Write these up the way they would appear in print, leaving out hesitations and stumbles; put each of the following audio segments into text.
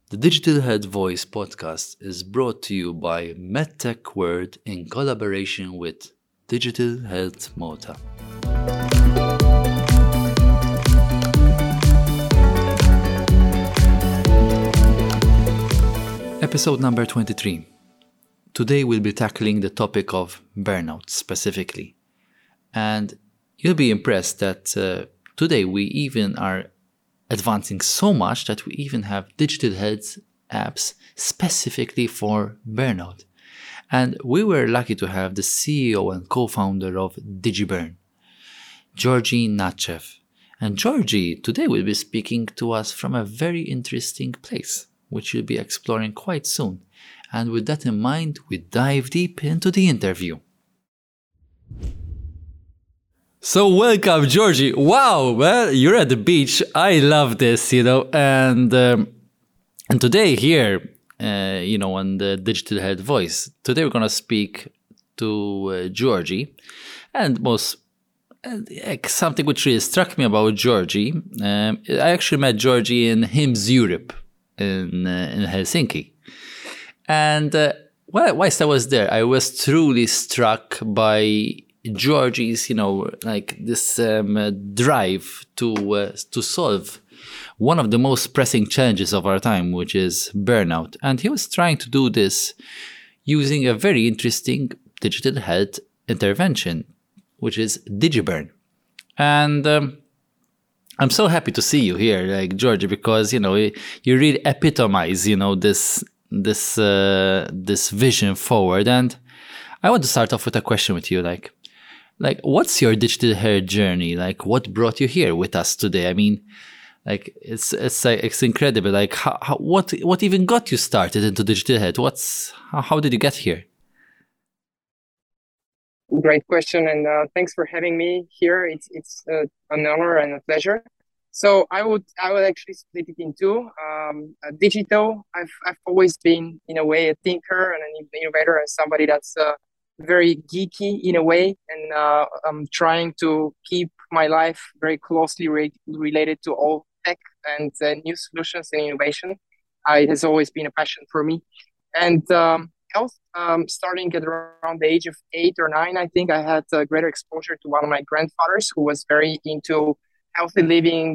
The Digital Head Voice podcast is brought to you by MedTech Word in collaboration with Digital Health Mota. Episode number 23. Today we'll be tackling the topic of burnout specifically. And you'll be impressed that today we even are advancing so much that we even have digital health apps specifically for burnout. And we were lucky to have the CEO and co-founder of DigiBurn, Georgy Natchev. And Georgy today will be speaking to us from a very interesting place, which we'll be exploring quite soon. And with that in mind, we dive deep into the interview. So welcome, Georgy. Wow, well, you're at the beach. I love this, and today here, on the Digital Head Voice, today we're going to speak to Georgy, and something which really struck me about Georgy. I actually met Georgy in HIMSS Europe in Helsinki, and whilst I was there, I was truly struck by Georgy's, this drive to solve one of the most pressing challenges of our time, which is burnout. And he was trying to do this using a very interesting digital health intervention, which is DigiBurn. And I'm so happy to see you here, Georgy, because you really epitomize, this vision forward. And I want to start off with a question with you, what's your digital health journey? What brought you here with us today? I mean, it's incredible. What even got you started into digital health? How did you get here? Great question, and thanks for having me here. It's an honor and a pleasure. So I would actually split it in two. Digital. I've always been in a way a thinker and an innovator, and somebody that's very geeky in a way, and I'm trying to keep my life very closely related to all tech and new solutions and innovation. It has always been a passion for me. And health, starting at around the age of 8 or 9, I think I had greater exposure to one of my grandfathers who was very into healthy living,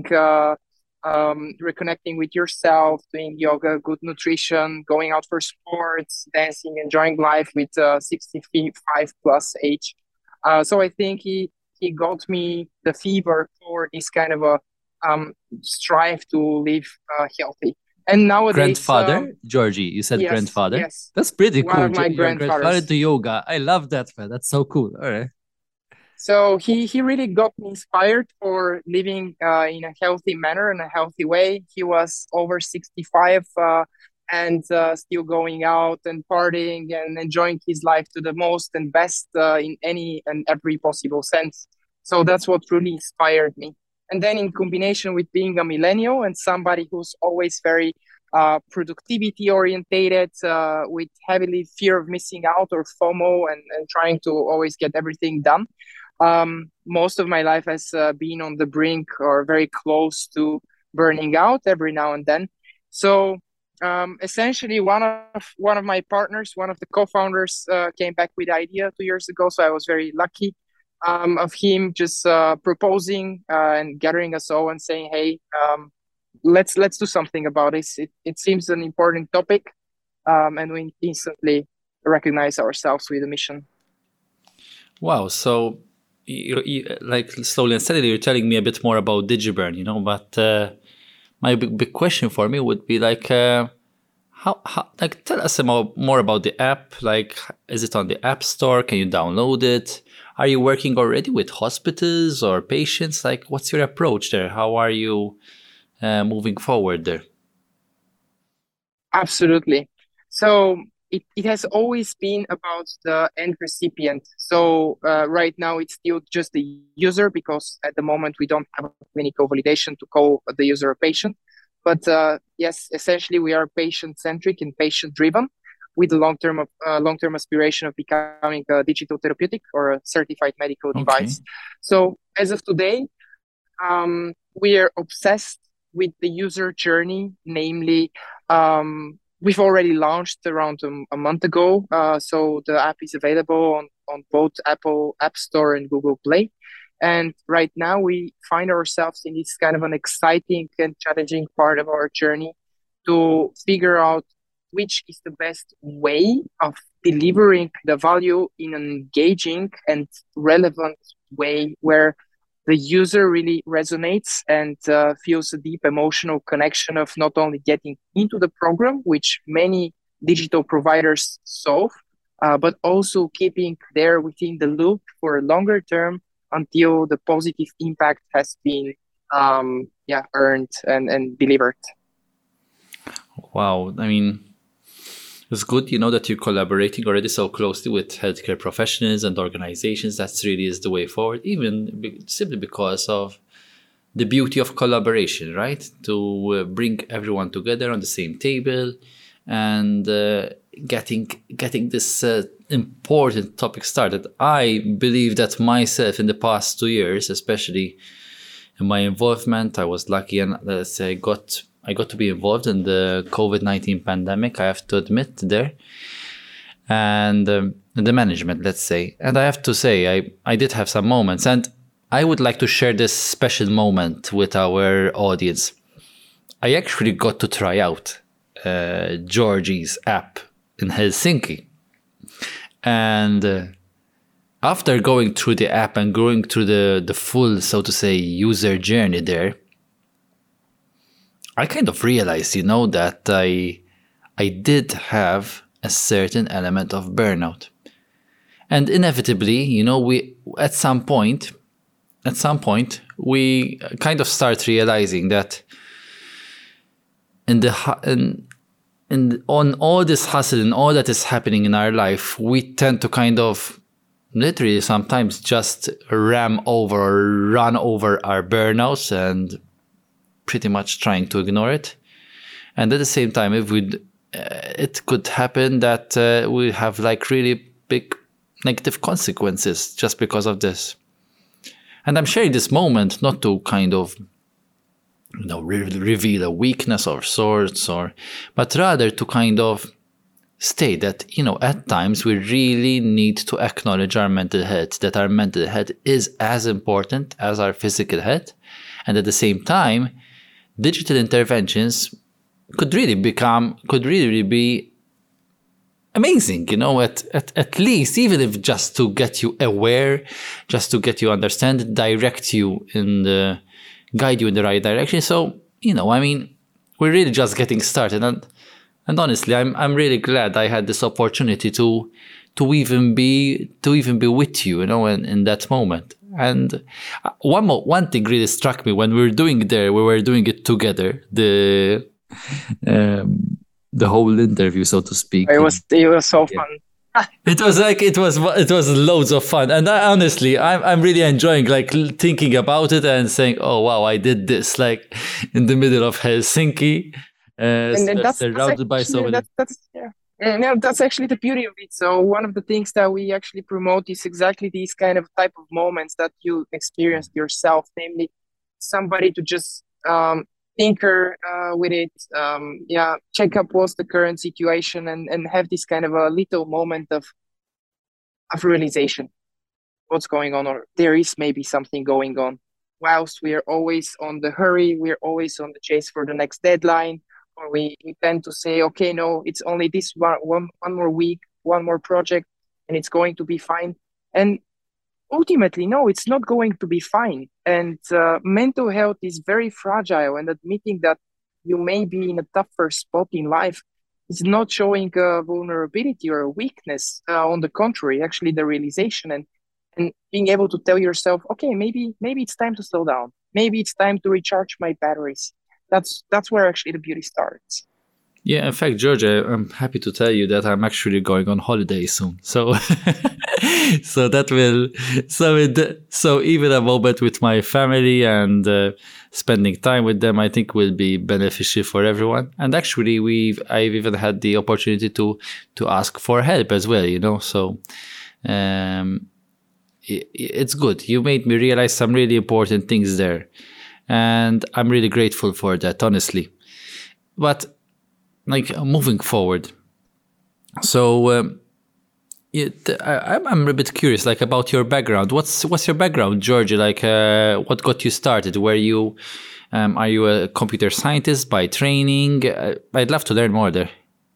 reconnecting with yourself, doing yoga, good nutrition, going out for sports, dancing, enjoying life with 65 plus age. So I think he got me the fever for this kind of a strive to live healthy. And nowadays, grandfather, Georgy, you said yes, grandfather. Yes, that's pretty cool. One of my Your grandfathers. Grandfather to yoga. I love that, man. That's so cool. All right. So he really got me inspired for living in a healthy manner, in a healthy way. He was over 65 and still going out and partying and enjoying his life to the most and best in any and every possible sense. So that's what really inspired me. And then in combination with being a millennial and somebody who's always very productivity orientated, with heavily fear of missing out or FOMO and trying to always get everything done. Most of my life has been on the brink or very close to burning out every now and then. So essentially, one of my partners, one of the co-founders, came back with the idea 2 years ago. So I was very lucky of him just proposing and gathering us all and saying, "Hey, let's do something about this. It seems an important topic, and we instantly recognize ourselves with the mission." Wow. So, slowly and steadily, you're telling me a bit more about DigiBurn, but my big question for me would be how tell us more about the app. Is it on the App Store? Can you download it? Are you working already with hospitals or patients? What's your approach there? How are you moving forward there? Absolutely. So it has always been about the end recipient. So right now it's still just the user, because at the moment we don't have a clinical validation to call the user a patient. But yes, essentially we are patient-centric and patient-driven, with the long-term aspiration of becoming a digital therapeutic or a certified medical device. So as of today, we are obsessed with the user journey, namely, we've already launched around a month ago. So the app is available on both Apple App Store and Google Play. And right now we find ourselves in this kind of an exciting and challenging part of our journey to figure out which is the best way of delivering the value in an engaging and relevant way where the user really resonates and feels a deep emotional connection of not only getting into the program, which many digital providers solve, but also keeping there within the loop for a longer term until the positive impact has been earned and delivered. Wow. I mean, it's good, that you're collaborating already so closely with healthcare professionals and organizations. That really is the way forward, simply because of the beauty of collaboration, right? To bring everyone together on the same table and getting this important topic started. I believe that myself in the past 2 years, especially in my involvement, I was lucky and let's say I got to be involved in the COVID-19 pandemic, I have to admit there, and the management, let's say. And I have to say, I did have some moments, and I would like to share this special moment with our audience. I actually got to try out Georgie's app in Helsinki. And after going through the app and going through the full, so to say, user journey there, I kind of realized, that I did have a certain element of burnout. And inevitably, we at some point, we kind of start realizing that on all this hustle and all that is happening in our life, we tend to kind of literally sometimes just ram over or run over our burnouts and pretty much trying to ignore it. And at the same time, it could happen that we have like really big negative consequences just because of this. And I'm sharing this moment not to kind of reveal a weakness of sorts, but rather to kind of state that at times we really need to acknowledge our mental health, that our mental health is as important as our physical health, and at the same time, digital interventions could really be amazing, at least, even if just to get you aware, just to get you understand, direct you guide you in the right direction. So, we're really just getting started. And honestly, I'm really glad I had this opportunity to even be with you, in that moment. And one thing really struck me when we were doing it together, the whole interview, so to speak. It was so fun. It was loads of fun, and honestly, I'm really enjoying thinking about it and saying, oh wow, I did this in the middle of Helsinki, and that's surrounded by so many. That's actually the beauty of it. So one of the things that we actually promote is exactly these kind of type of moments that you experienced yourself, namely somebody to just tinker with it, check up what's the current situation and have this kind of a little moment of realization. What's going on, or there is maybe something going on. Whilst we are always on the hurry, we're always on the chase for the next deadline, or we tend to say, okay, no, it's only this one more week, one more project, and it's going to be fine. And ultimately, no, it's not going to be fine. And mental health is very fragile, and admitting that you may be in a tougher spot in life is not showing a vulnerability or a weakness. On the contrary, actually the realization and being able to tell yourself, okay, maybe it's time to slow down. Maybe it's time to recharge my batteries. That's where actually the beauty starts. Yeah, in fact, George, I'm happy to tell you that I'm actually going on holiday soon. So, so even a moment with my family and spending time with them, I think will be beneficial for everyone. And actually, I've even had the opportunity to ask for help as well. So, it's good. You made me realize some really important things there. And I'm really grateful for that, honestly. But like moving forward, so I'm a bit curious, like about your background. What's your background, Georgie? Like, what got you started? Are you a computer scientist by training? I'd love to learn more there.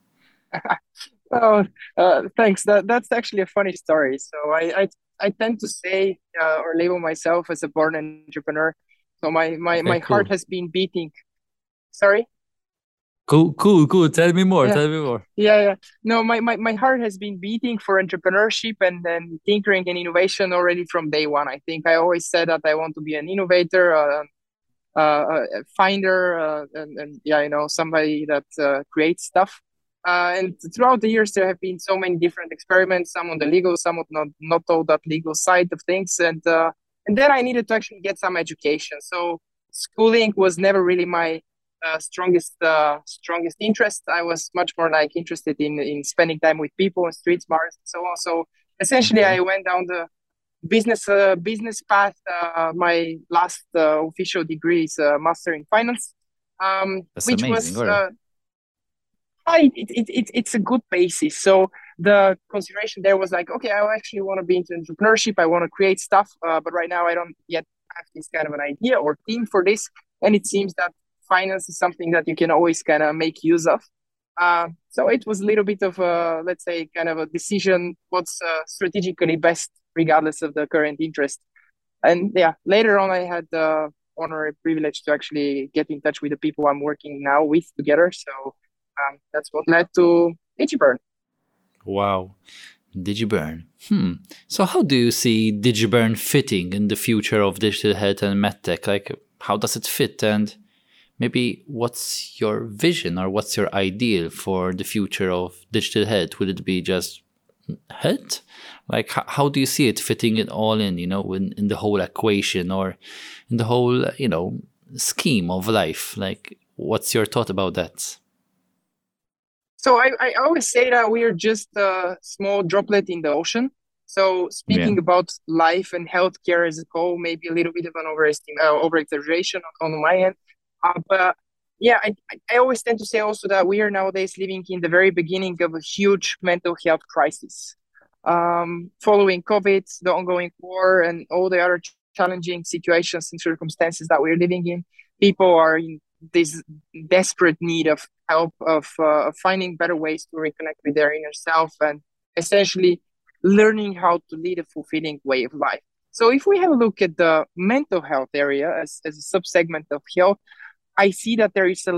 Oh, thanks. That's actually a funny story. So I tend to say or label myself as a born entrepreneur. So Okay, my heart cool. has been beating. Sorry? Cool, cool, cool. Tell me more. Yeah. Tell me more. Yeah. No, my heart has been beating for entrepreneurship and then tinkering and innovation already from day one. I think I always said that I want to be an innovator, a finder, and yeah, somebody that creates stuff. And throughout the years, there have been so many different experiments, some on the legal, some on not all that legal side of things, and then I needed to actually get some education. So schooling was never really my strongest interest. I was much more like interested in spending time with people and street smarts and so on. So essentially, Okay, I went down the business path. My last official degree is a master in finance, that's which amazing. was All right. it's a good basis. So the consideration there was like, okay, I actually want to be into entrepreneurship. I want to create stuff, but right now I don't yet have this kind of an idea or team for this. And it seems that finance is something that you can always kind of make use of. So it was a little bit of a, let's say, kind of a decision what's strategically best, regardless of the current interest. And yeah, later on, I had the honor and privilege to actually get in touch with the people I'm working now with together. So that's what led to DigiBurn. Wow. Digiburn. So how do you see Digiburn fitting in the future of digital health and medtech? Like, how does it fit? And maybe what's your vision or what's your ideal for the future of digital health? Will it be just health? Like, how do you see it fitting it all in, in the whole equation or in the whole, scheme of life? Like, what's your thought about that? So I always say that we are just a small droplet in the ocean. So Yeah. speaking about life and healthcare as a whole, maybe a little bit of an over exaggeration on my end. But yeah, I always tend to say also that we are nowadays living in the very beginning of a huge mental health crisis. Following COVID, the ongoing war, and all the other challenging situations and circumstances that we're living in, people are in this desperate need of help of finding better ways to reconnect with their inner self and essentially learning how to lead a fulfilling way of life. So if we have a look at the mental health area as a subsegment of health, I see that there is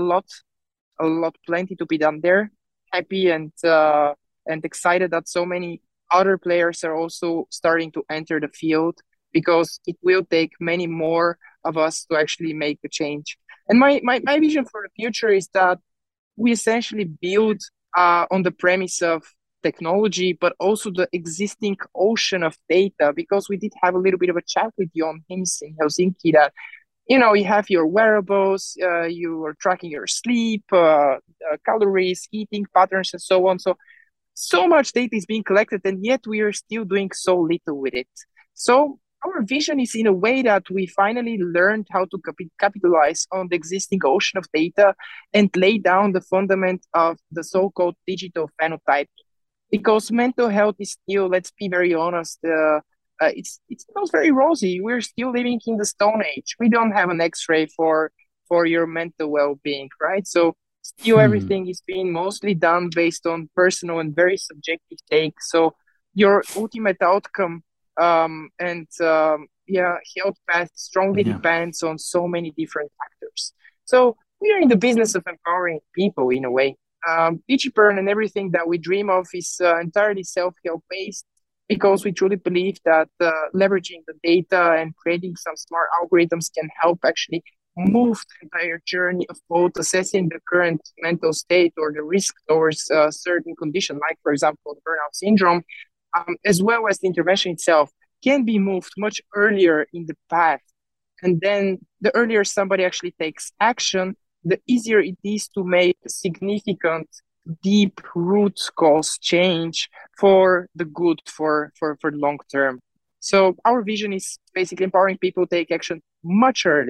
plenty to be done there. Happy and excited that so many other players are also starting to enter the field because it will take many more of us to actually make a change. And my vision for the future is that we essentially build on the premise of technology, but also the existing ocean of data, because we did have a little bit of a chat with you on HIMSS in Helsinki that you have your wearables, you are tracking your sleep, calories, eating patterns, and so on. So much data is being collected, and yet we are still doing so little with it. So our vision is in a way that we finally learned how to capitalize on the existing ocean of data and lay down the fundament of the so-called digital phenotype. Because mental health is still, let's be very honest, it's not very rosy. We're still living in the Stone Age. We don't have an X-ray for your mental well-being, right? So still everything is being mostly done based on personal and very subjective take. So your ultimate outcome and yeah, health path strongly Yeah. depends on so many different factors. So we are in the business of empowering people in a way. DigiBurn and everything that we dream of is entirely self-help based because we truly believe that leveraging the data and creating some smart algorithms can help actually move the entire journey of both assessing the current mental state or the risk towards a certain condition, like, for example, the burnout syndrome, as well as the intervention itself, can be moved much earlier in the path. And then the earlier somebody actually takes action, the easier it is to make significant, deep root cause change for the good for long term. So our vision is basically empowering people to take action much earlier.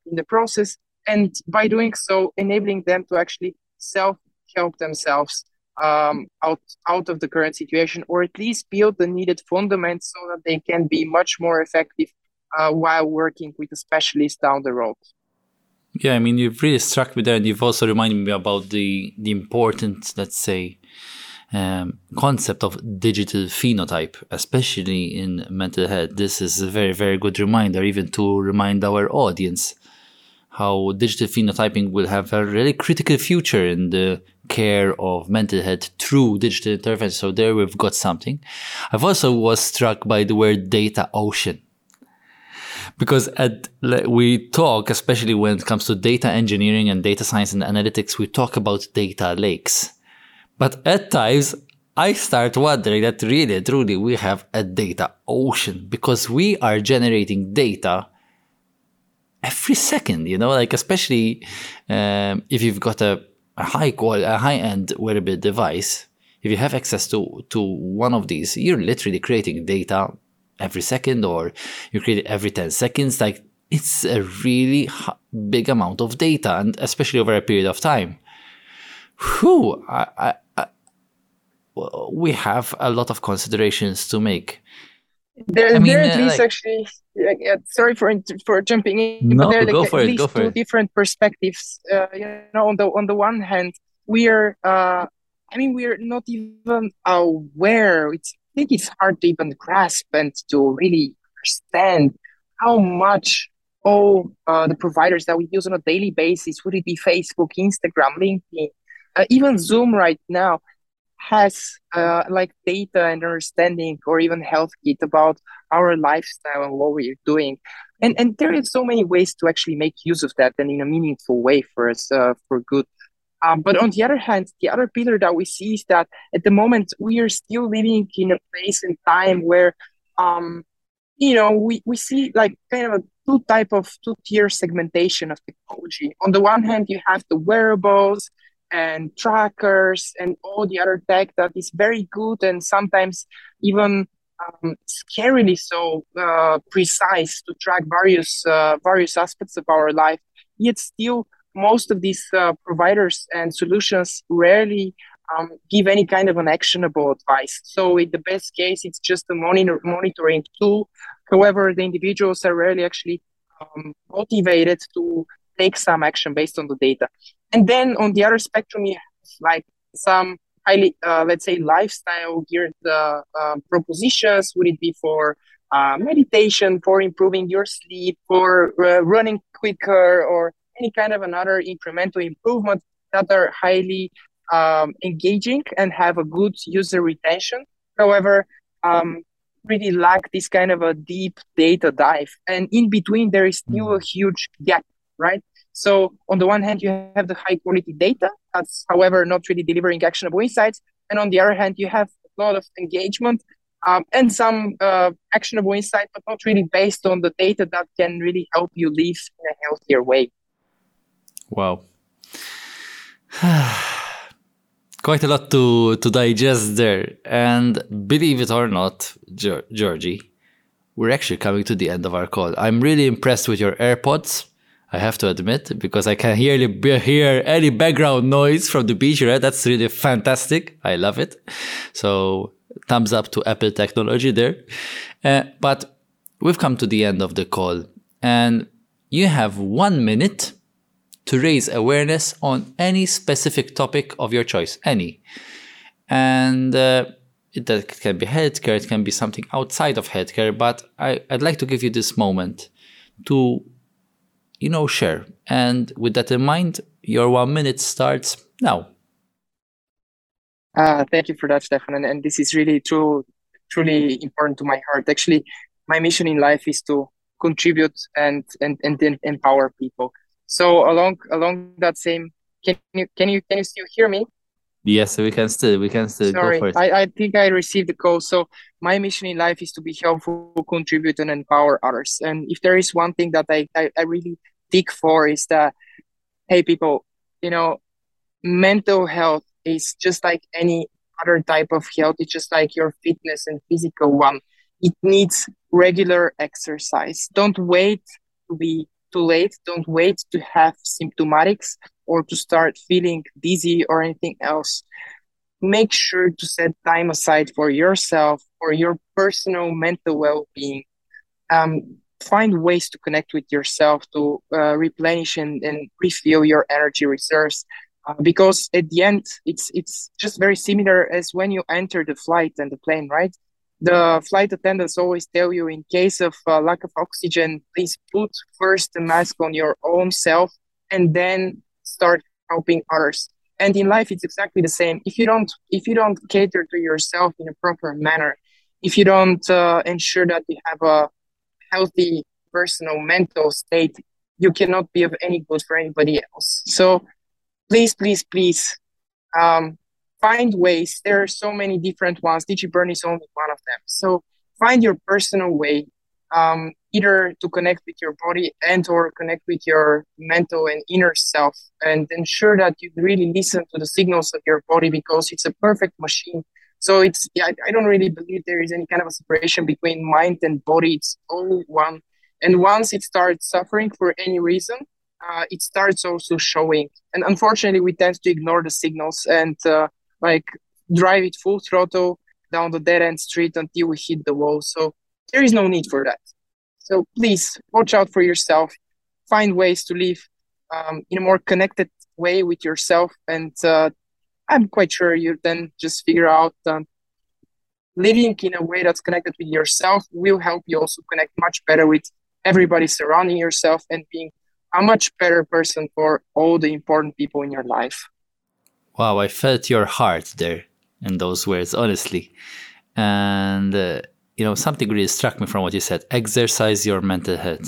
in the process, and by doing so, enabling them to actually self-help themselves out of the current situation, or at least build the needed fundamentals so that they can be much more effective while working with a specialist down the road. Yeah, I mean, you've really struck me there, and you've also reminded me about the important, let's say, concept of digital phenotype, especially in mental health. This is a very, very good reminder, even to remind our audience how digital phenotyping will have a really critical future in the care of mental health through digital intervention. So there we've got something. I've also was struck by the word data ocean. Because we talk, especially when it comes to data engineering and data science and analytics, we talk about data lakes. But at times, I start wondering that really, truly, we have a data ocean because we are generating data every second, like especially if you've got a high-end wearable device, if you have access to one of these, you're literally creating data every second, or you create it every 10 seconds. Like, it's a really big amount of data, and especially over a period of time. We have a lot of considerations to make. There at least actually, sorry for jumping in, but there are at least two different perspectives. On the one hand, we're not even aware. I think it's hard to even grasp and to really understand how much all the providers that we use on a daily basis, would it be Facebook, Instagram, LinkedIn, even Zoom right now, has data and understanding, or even health kit about our lifestyle and what we're doing. And there is so many ways to actually make use of that, and in a meaningful way for us, for good. But on the other hand, the other pillar that we see is that at the moment we are still living in a place and time where, we see like kind of a two-tier segmentation of technology. On the one hand, you have the wearables and trackers and all the other tech that is very good and sometimes even scarily so precise to track various aspects of our life. Yet still, most of these providers and solutions rarely give any kind of an actionable advice. So in the best case, it's just a monitoring tool. However, the individuals are rarely actually motivated to take some action based on the data. And then on the other spectrum, you have like some highly, let's say, lifestyle geared propositions. Would it be for meditation, for improving your sleep, for running quicker, or any kind of another incremental improvement that are highly engaging and have a good user retention? However, really lack this kind of a deep data dive. And in between, there is still a huge gap, right? So on the one hand, you have the high quality data that's, however, not really delivering actionable insights. And on the other hand, you have a lot of engagement and some actionable insight, but not really based on the data that can really help you live in a healthier way. Wow. Quite a lot to digest there. And believe it or not, Georgie, we're actually coming to the end of our call. I'm really impressed with your AirPods, I have to admit, because I can hear any background noise from the beach, right? That's really fantastic. I love it. So thumbs up to Apple technology there. But we've come to the end of the call, and you have 1 minute to raise awareness on any specific topic of your choice, any. And that can be healthcare, it can be something outside of healthcare, but I'd like to give you this moment to, share. And with that in mind, your 1 minute starts now. Thank you for that, Stefan. And this is really truly important to my heart. Actually, my mission in life is to contribute and empower people. So along that same, can you still hear me? Yes, we can still Sorry, go for it. I think I received the call. So my mission in life is to be helpful, contribute, and empower others. And if there is one thing that I really dig for, is that, hey, people, mental health is just like any other type of health. It's just like your fitness and physical one. It needs regular exercise. Don't wait to too late. Don't wait to have symptomatics or to start feeling dizzy or anything else. Make sure to set time aside for yourself, for your personal mental well-being. Find ways to connect with yourself, to replenish and refill your energy reserves. Because at the end, it's just very similar as when you enter the flight and the plane, right? The flight attendants always tell you, in case of lack of oxygen, please put first the mask on your own self and then start helping others. And in life, it's exactly the same. If you don't cater to yourself in a proper manner, if you don't ensure that you have a healthy personal mental state, you cannot be of any good for anybody else. So please, please, please, find ways. There are so many different ones. DigiBurn is only one of them. So find your personal way, either to connect with your body and or connect with your mental and inner self, and ensure that you really listen to the signals of your body, because it's a perfect machine. So I don't really believe there is any kind of a separation between mind and body. It's all one. And once it starts suffering for any reason, it starts also showing. And unfortunately, we tend to ignore the signals and like drive it full throttle down the dead end street until we hit the wall. So there is no need for that. So please watch out for yourself. Find ways to live in a more connected way with yourself. And I'm quite sure you then just figure out living in a way that's connected with yourself will help you also connect much better with everybody surrounding yourself and being a much better person for all the important people in your life. Wow, I felt your heart there in those words, honestly. And, something really struck me from what you said. Exercise your mental health.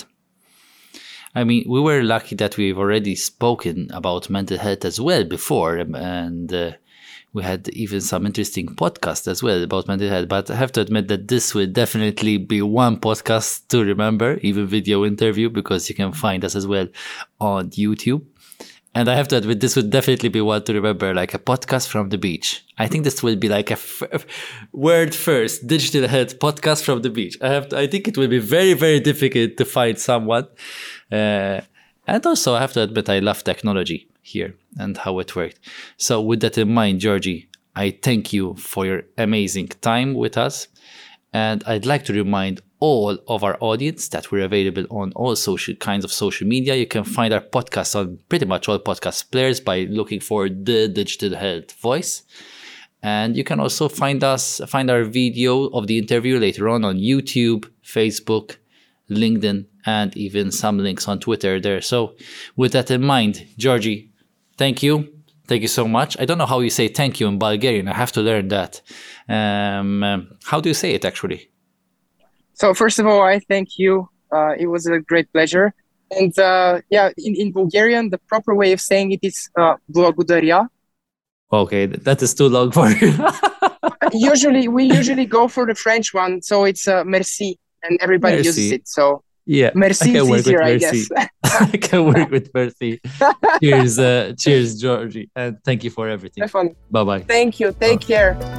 I mean, we were lucky that we've already spoken about mental health as well before. And we had even some interesting podcasts as well about mental health. But I have to admit that this will definitely be one podcast to remember, even video interview, because you can find us as well on YouTube. And I have to admit, this would definitely be one to remember, like a podcast from the beach. I think this will be like a word first, digital health podcast from the beach. I think it will be very, very difficult to find someone. And also, I have to admit, I love technology here and how it worked. So with that in mind, Georgie, I thank you for your amazing time with us. And I'd like to remind all of our audience that we're available on all kinds of social media. You can find our podcast on pretty much all podcast players by looking for The Digital Health Voice. And you can also find our video of the interview later on YouTube, Facebook, LinkedIn, and even some links on Twitter there. So with that in mind, Georgie, thank you. Thank you so much. I don't know how you say thank you in Bulgarian. I have to learn that. How do you say it actually? So first of all, I thank you. It was a great pleasure. And in Bulgarian, the proper way of saying it is благодаря. Okay, that is too long for you. We usually go for the French one, so it's merci, and everybody uses it. So yeah, merci is easier, I guess. I can work with merci. Cheers, Georgie, and thank you for everything. Have fun. Bye-bye. Thank you. Take care.